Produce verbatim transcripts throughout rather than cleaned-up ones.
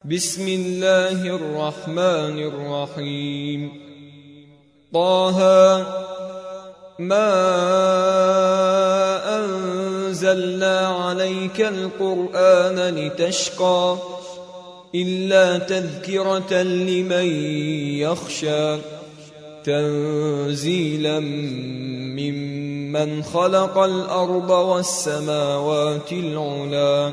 بسم الله الرحمن الرحيم. طه ما أنزلنا عليك القرآن لتشقى إلا تذكرة لمن يخشى تنزيلا ممن خلق الأرض والسماوات العلى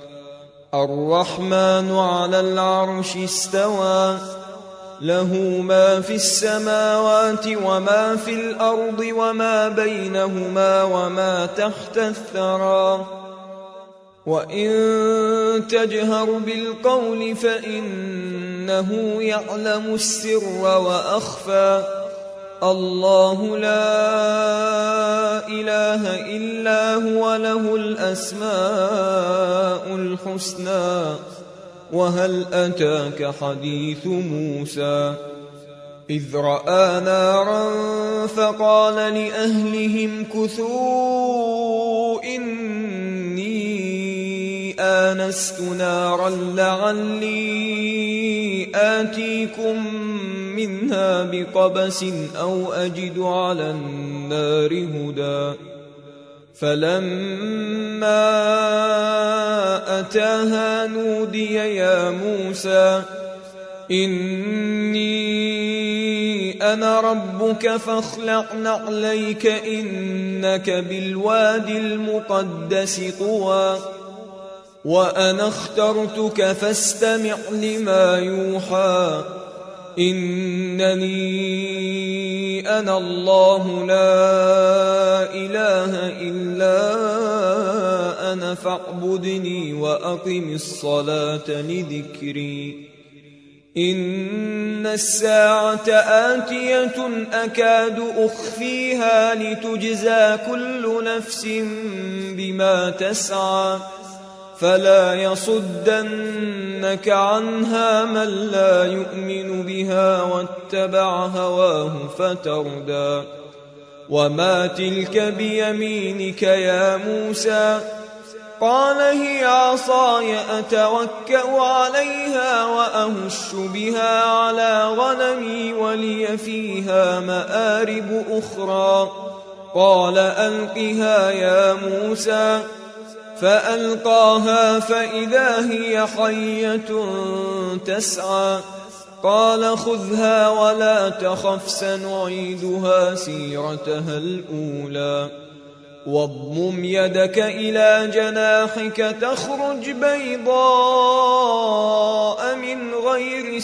الرحمن على العرش استوى له ما في السماوات وما في الأرض وما بينهما وما تحت الثرى وإن تجهر بالقول فإنه يعلم السر وأخفى الله لا إله إلا هو له الأسماء الحسنى وهل أتاك حديث موسى إذ رأى نارا فقال لأهلهم كثوا إني آنست نارا لعلي آتيكم منها بقبس أو أجد على النار هدى فلما أتاها نودي يا موسى إني أنا ربك فاخلع نعليك إنك بالواد المقدس طوى وأنا اخترتك فاستمع لما يوحى إنني أنا الله لا إله إلا أنا فاعبدني وأقم الصلاة لذكري إن الساعة آتية أكاد أخفيها لتجزى كل نفس بما تسعى فلا يصدنك عنها من لا يؤمن بها واتبع هواه فتردى وما تلك بيمينك يا موسى قال هي عصاي أتوكأ عليها وأهش بها على غنمي ولي فيها مآرب أخرى قال ألقها يا موسى فألقاها فإذا هي حية تسعى قال خذها ولا تخف سنعيدها سيرتها الأولى واضمم يدك إلى جناحك تخرج بيضاء من غير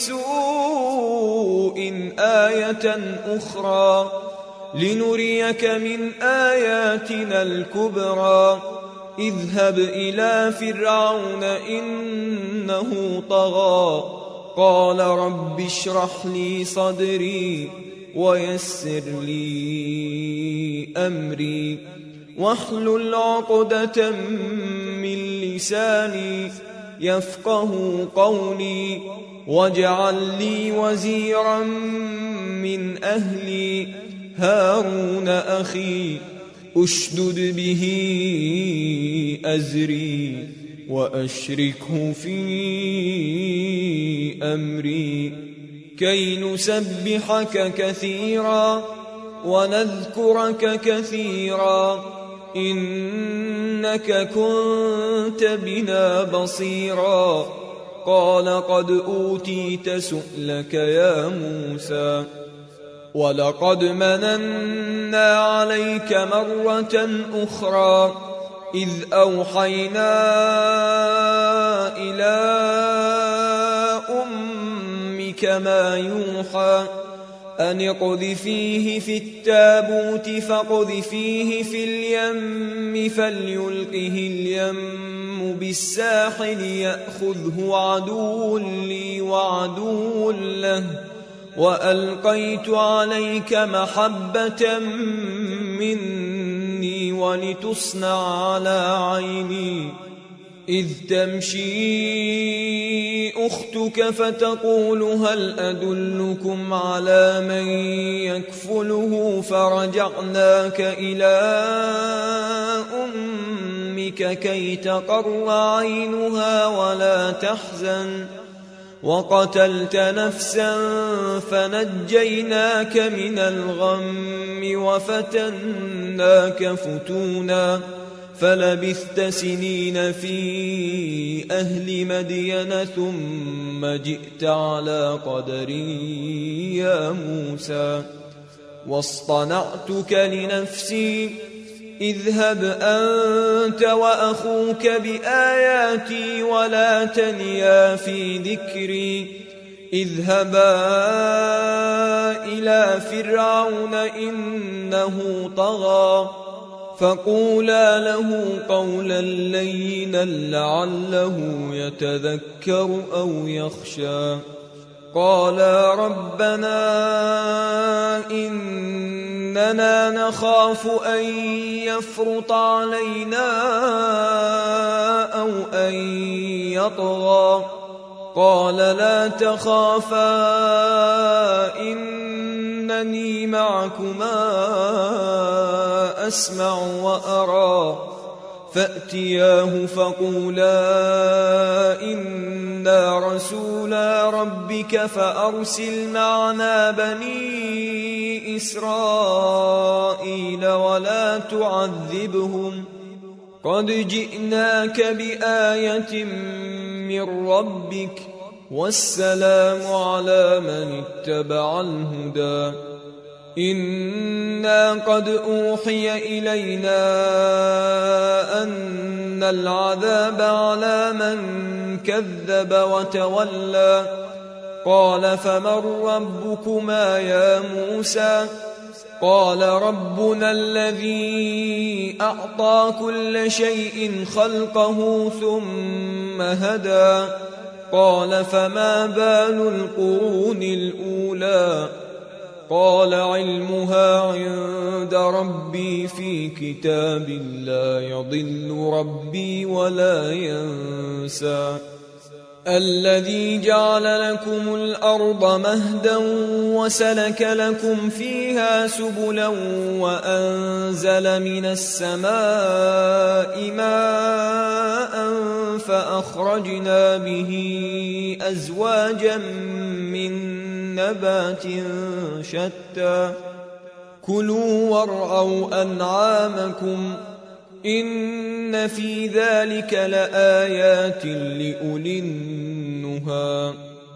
سوء آية أخرى لنريك من آياتنا الكبرى اذهب إلى فرعون إنه طغى قال رب اشرح لي صدري ويسر لي أمري واحلل عقدة من لساني يفقه قولي واجعل لي وزيرا من أهلي هارون أخي أشدد به أزري وأشركه في أمري كي نسبحك كثيرا ونذكرك كثيرا إنك كنت بنا بصيرا قال قد أوتيت سؤلك يا موسى ولقد مننا عليك مرة أخرى إذ أوحينا إلى أمك ما يوحى أن اقذفيه في التابوت فاقذفيه في اليم فليلقه اليم بالساحل يأخذه عدو لي وعدو له وألقيت عليك محبة مني ولتصنع على عيني إذ تمشي أختك فتقول هل أدلكم على من يكفله فرجعناك إلى أمك كي تقر عينها ولا تحزن وقتلت نفسا فنجيناك من الغم وفتناك فتونا فلبثت سنين في أهل مدين ثم جئت على قدر يا موسى واصطنعتك لنفسي اذهب أنت وأخوك بآياتي ولا تنيا في ذكري اذهبا إلى فرعون إنه طغى فقولا له قولا لينا لعله يتذكر أو يخشى قالا ربنا إننا نخاف أن يفرط علينا أو أن يطغى قال لا تخافا إنني معكما أسمع وأرى فأتياه فقولا إنا رسولا ربك فأرسل معنا بني إسرائيل ولا تعذبهم قد جئناك بآية من ربك والسلام على من اتبع الهدى إنا قد أوحي إلينا أن العذاب على من كذب وتولى قال فمن ربكما يا موسى قال ربنا الذي أعطى كل شيء خلقه ثم هدى قال فما بال القرون الأولى قال علمها عند ربي في كتاب لا يضل ربي ولا ينسى الذي جعل لكم الأرض مهدا وسلك لكم فيها سبلا وأنزل من السماء ماء فأخرجنا به أزواجا من نبات شتى كلوا وارعوا أنعامكم إن في ذلك لآيات لأولي النهى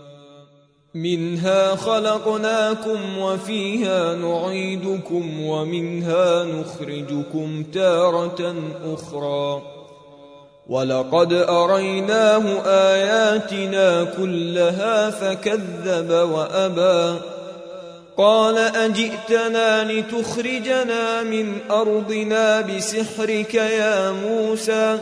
منها خلقناكم وفيها نعيدكم ومنها نخرجكم تارة أخرى ولقد أريناه آياتنا كلها فكذب وأبى قال أجئتنا لتخرجنا من أرضنا بسحرك يا موسى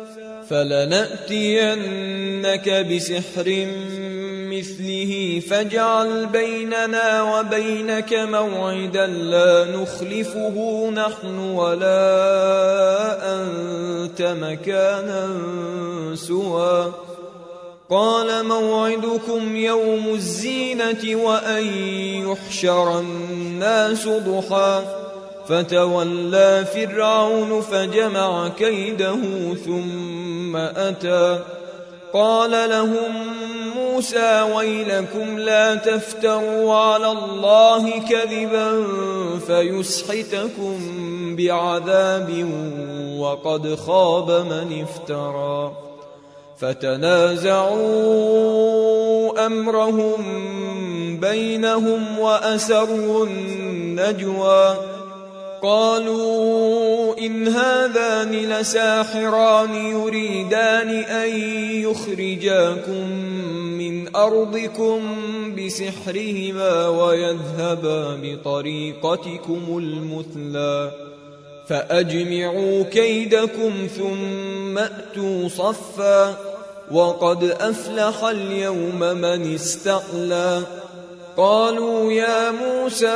فلنأتينك بسحر مثله فاجعل بيننا وبينك موعدا لا نخلفه نحن ولا أنت مكانا سوى قال موعدكم يوم الزينة وأن يحشر الناس ضحى فتولى فرعون فجمع كيده ثم أتى قال لهم موسى ويلكم لا تفتروا على الله كذبا فيسحتكم بعذاب وقد خاب من افترى فتنازعوا أمرهم بينهم وأسروا النجوى قالوا إن هذان لساحران يريدان أن يخرجاكم من أرضكم بسحرهما ويذهبا بطريقتكم المثلى فأجمعوا كيدكم ثم أتوا صفا وقد أفلح اليوم من استعلى قالوا يا موسى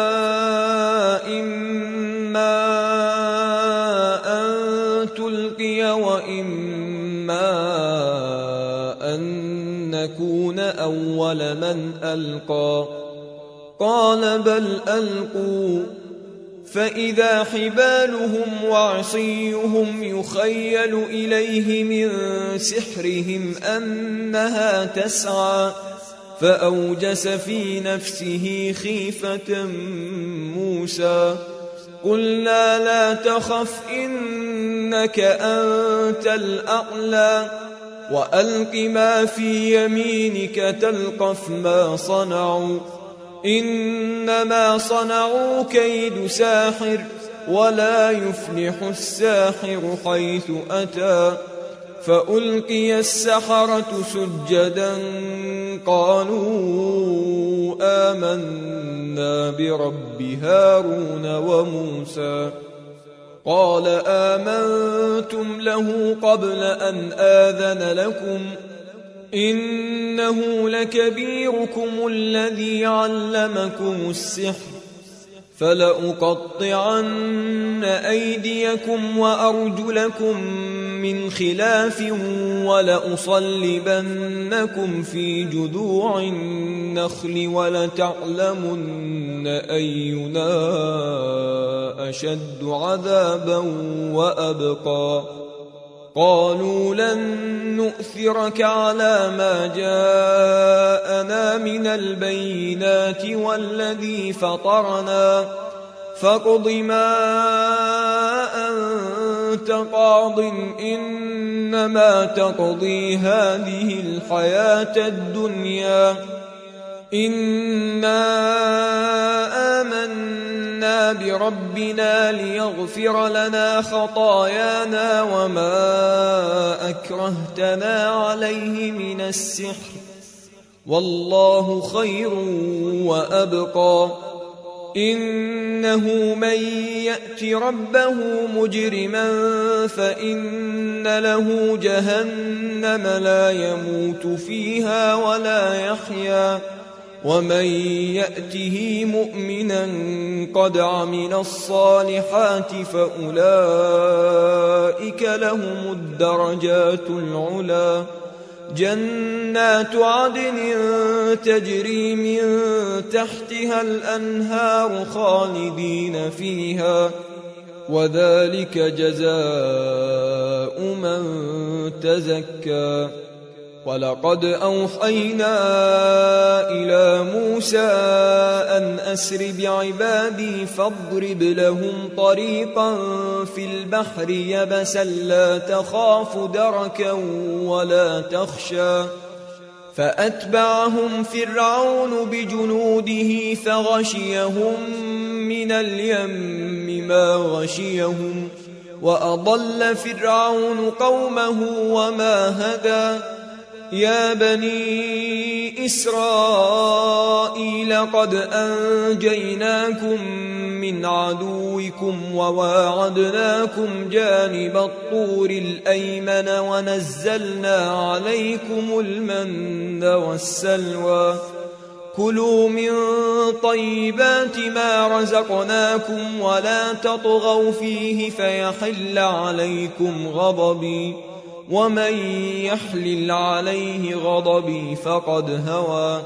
إما أن تلقي وإما أن نكون أول من ألقى قال بل ألقوا فإذا حبالهم وعصيهم يخيل إليه من سحرهم أنها تسعى فأوجس في نفسه خيفة موسى قلنا لا تخف إنك أنت الأعلى وألق ما في يمينك تلقف ما صنعوا إنما صنعوا كيد ساحر ولا يفلح الساحر حيث أتى فألقي السحرة سجدا قالوا آمنا برب هارون وموسى قال آمنتم له قبل أن آذن لكم إنه لكبيركم الذي علمكم السحر فلأقطعن أيديكم وأرجلكم من خلاف ولأصلبنكم في جذوع النخل ولتعلمن أينا أشد عذابا وأبقى قالوا لن نؤثرك على ما جاءنا من البينات والذي فطرنا فاقض ما أنت قاض إنما تقضي هذه الحياة الدنيا إنا آمنا بربنا ليغفر لنا خطايانا وما أكرهتنا عليه من السحر والله خير وأبقى إنه من يأت ربه مجرما فإن له جهنم لا يموت فيها ولا يحيا ومن يأته مؤمنا قد عمل الصالحات فأولئك لهم الدرجات العلى جنات عدن تجري من تحتها الأنهار خالدين فيها وذلك جزاء من تزكى ولقد أوحينا إلى موسى أن أسر بعبادي فاضرب لهم طريقا في البحر يبسا لا تخاف دركا ولا تخشى فأتبعهم فرعون بجنوده فغشيهم من اليم ما غشيهم وأضل فرعون قومه وما هدى يا بني إسرائيل قد أنجيناكم من عدوكم وواعدناكم جانب الطور الأيمن ونزلنا عليكم المن والسلوى كلوا من طيبات ما رزقناكم ولا تطغوا فيه فيحل عليكم غضبي ومن يحلل عليه غضبي فقد هوى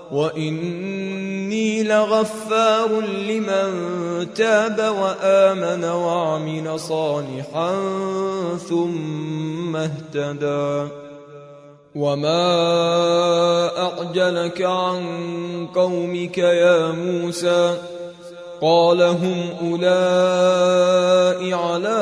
وإني لغفار لمن تاب وآمن وعمل صالحا ثم اهتدى وما أعجلك عن قومك يا موسى قال هم أولئك على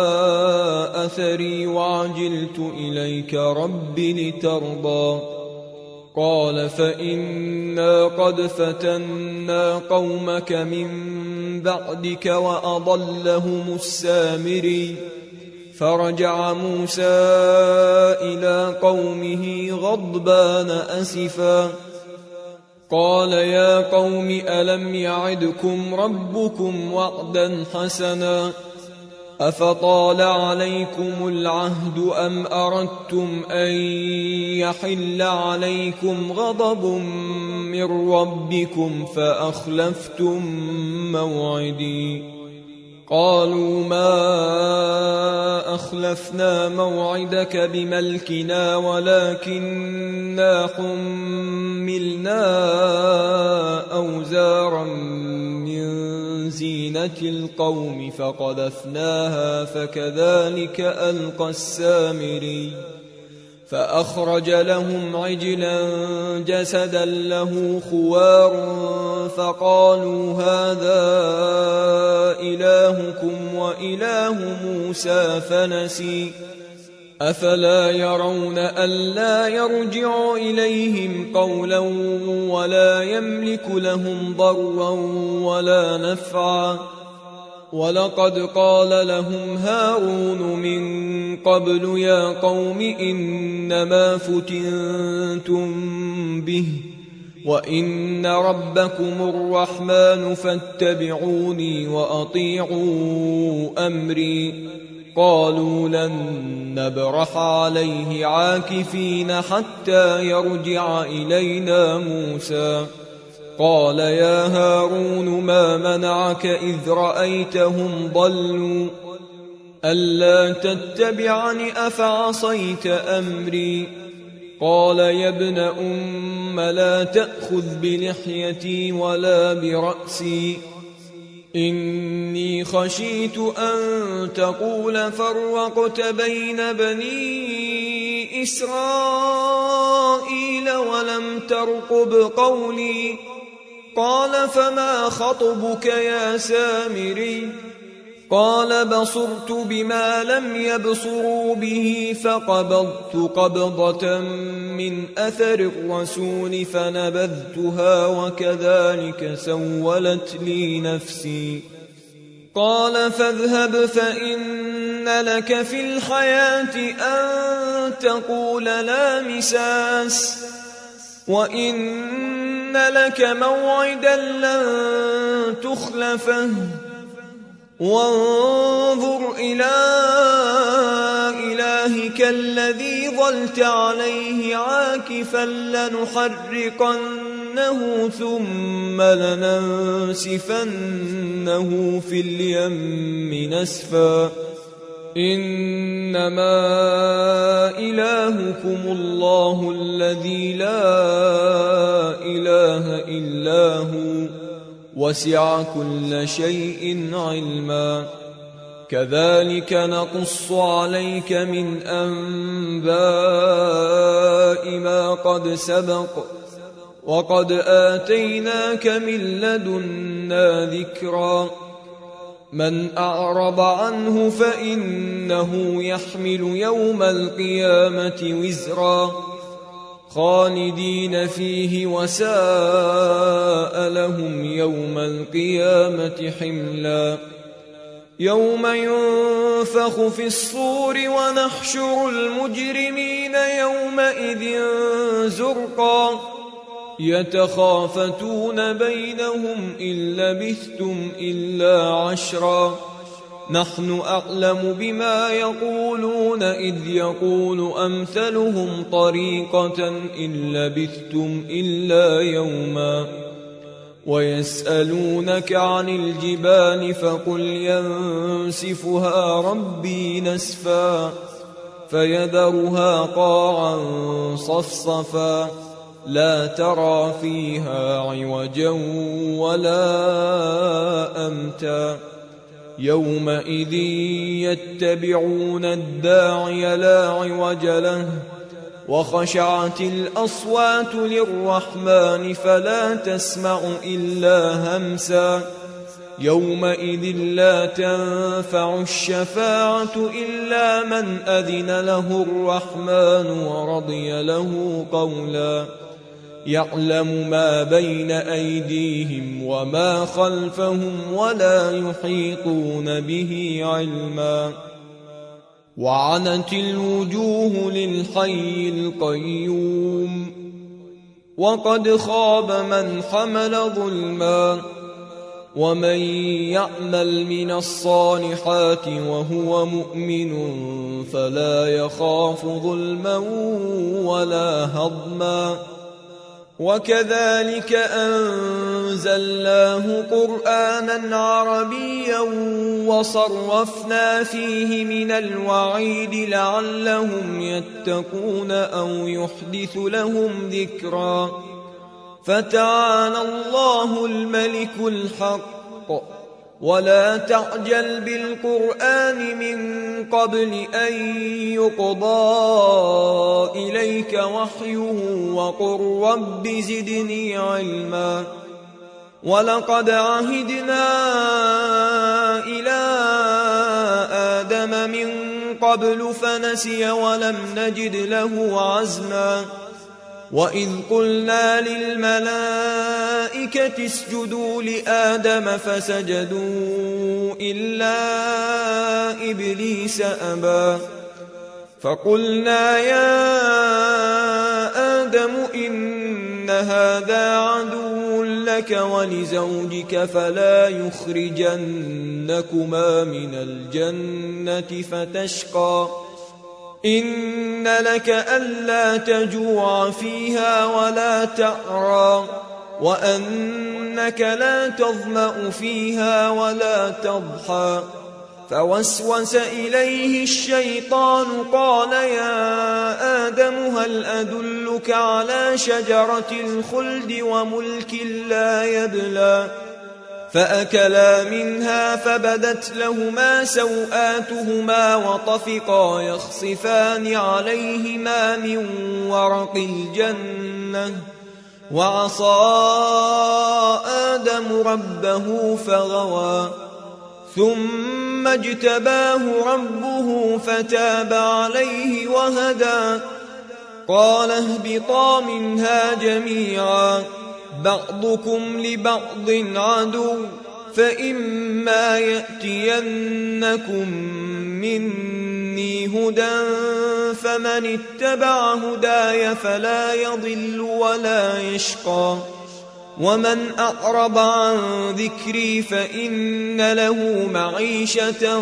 أثري وعجلت إليك رب لترضى قال فإنا قد فتنا قومك من بعدك وأضلهم السامري فرجع موسى إلى قومه غضبان أسفا قال يا قوم ألم يعدكم ربكم وعدا حسنا أفطال عليكم العهد أم أردتم أن يحل عليكم غضب من ربكم فأخلفتم موعدي قالوا ما أخلفنا موعدك بملكنا ولكننا حملنا أوزارا من زينة زينة القوم فقذفناها فكذلك ألقى السامري فأخرج لهم عجلا جسدا له خوار فقالوا هذا إلهكم وإله موسى فنسي أفلا يرون ألا يرجع إليهم قولا ولا يملك لهم ضرا ولا نفعا ولقد قال لهم هارون من قبل يا قوم إنما فتنتم به وإن ربكم الرحمن فاتبعوني وأطيعوا أمري قالوا لن نبرح عليه عاكفين حتى يرجع إلينا موسى قال يا هارون ما منعك إذ رأيتهم ضلوا ألا تتبعني أفعصيت أمري قال يا ابن أم لا تأخذ بلحيتي ولا برأسي إني خشيت أن تقول فرقت بين بني إسرائيل ولم ترقب قولي قال فما خطبك يا سامري قال بصرت بما لم يبصروا به فقبضت قبضة من أثر الرسول فنبذتها وكذلك سولت لي نفسي قال فاذهب فإن لك في الحياة أن تقول لا مساس وإن لك موعدا لن تخلفه وانظر إلى إلهك الذي ظلت عليه عاكفا لنحرقنه ثم لننسفنه في اليم نسفا إنما إلهكم الله الذي لا إله إلا هو وسع كل شيء علما كذلك نقص عليك من أنباء ما قد سبق وقد آتيناك من لدنا ذكرا من أعرض عنه فإنه يحمل يوم القيامة وزرا خالدين فيه وساء لهم يوم القيامة حملا يوم ينفخ في الصور ونحشر المجرمين يومئذ زرقا يتخافتون بينهم إن لبثتم إلا عشرا نحن أعلم بما يقولون إذ يقول أمثلهم طريقة إن لبثتم إلا يوما ويسألونك عن الجبال فقل ينسفها ربي نسفا فيذرها قاعا صفصفا لا ترى فيها عوجا ولا أمتا يومئذ يتبعون الداعي لا عوج له وخشعت الأصوات للرحمن فلا تسمع إلا همسا يومئذ لا تنفع الشفاعة إلا من أذن له الرحمن ورضي له قولا يعلم ما بين أيديهم وما خلفهم ولا يحيطون به علما وعنت الوجوه للحي القيوم وقد خاب من حمل ظلما ومن يعمل من الصالحات وهو مؤمن فلا يخاف ظلما ولا هضما وكذلك أنزلناه قرآنا عربيا وصرفنا فيه من الوعيد لعلهم يتقون أو يحدث لهم ذكرا فتعالى الله الملك الحق ولا تعجل بالقرآن من قبل أن يقضى إليك وحيه وقل رب زدني علما ولقد عهدنا إلى آدم من قبل فنسي ولم نجد له عزما وإذ قلنا للملائكة اسجدوا لآدم فسجدوا إلا إبليس أبى فقلنا يا آدم إن هذا عدو لك ولزوجك فلا يخرجنكما من الجنة فتشقى إن لك ألا تجوع فيها ولا تعرى وأنك لا تظمأ فيها ولا تضحى فوسوس إليه الشيطان قال يا آدم هل أدلك على شجرة الخلد وملك لا يبلى فأكلا منها فبدت لهما سوآتهما وطفقا يخصفان عليهما من ورق الجنة وعصى آدم ربه فغوى ثم اجتباه ربه فتاب عليه وهدى قال اهبطا منها جميعا بعضكم لبعض عدو فإما يأتينكم مني هدى فمن اتبع هداي فلا يضل ولا يشقى ومن أعرض عن ذكري فإن له معيشة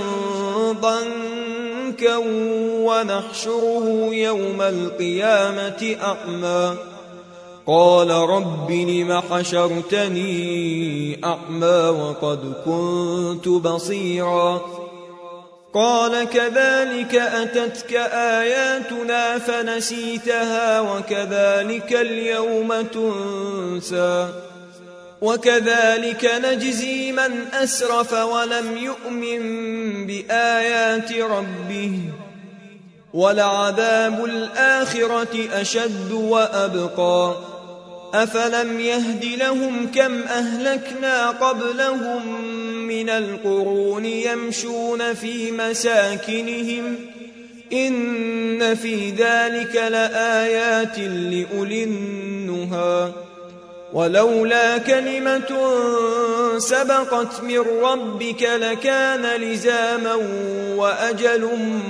ضنكا ونحشره يوم القيامة أعمى قال رب لم حشرتني أعمى وقد كنت بصيرا قال كذلك أتتك آياتنا فنسيتها وكذلك اليوم تنسى وكذلك نجزي من أسرف ولم يؤمن بآيات ربه ولعذاب الآخرة أشد وأبقى أفلم يهد لهم كم أهلكنا قبلهم من القرون يمشون في مساكنهم إن في ذلك لآيات لأولي النهى ولولا كلمة سبقت من ربك لكان لزاما وأجل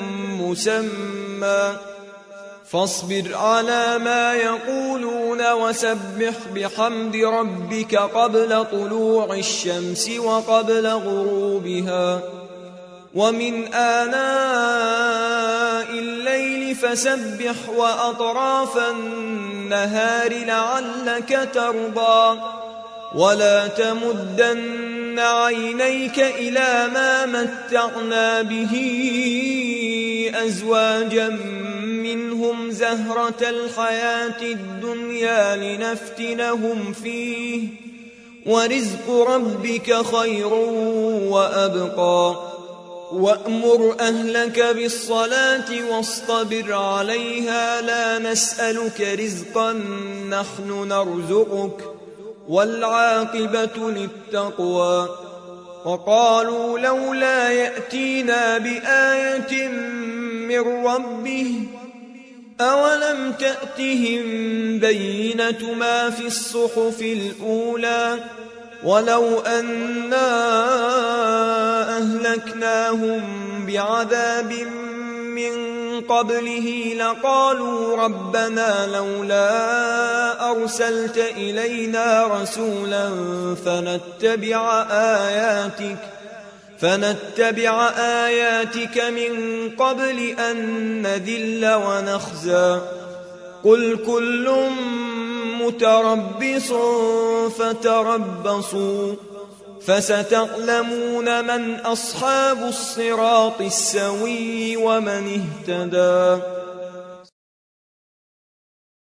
مسمى فاصبر على ما يقولون وسبح بحمد ربك قبل طلوع الشمس وقبل غروبها ومن آناء الليل فسبح وأطراف النهار لعلك ترضى ولا تمدن عينيك إلى ما متعنا به أزواجا منهم زهرة الحياة الدنيا لنفتنهم فيه ورزق ربك خير وأبقى وأمر أهلك بالصلاة واصطبر عليها لا نسألك رزقا نحن نرزقك والعاقبة للتقوى وقالوا لولا يأتينا بآية من ربه أولم تأتهم بينة ما في الصحف الأولى ولو أنا أهلكناهم بعذاب من قبله لقالوا ربنا لولا أرسلت إلينا رسولا فنتبع آياتك فنتبع آياتك من قبل أن نذل ونخزى قل كل متربص فتربصوا فستعلمون من أصحاب الصراط السوي ومن اهتدى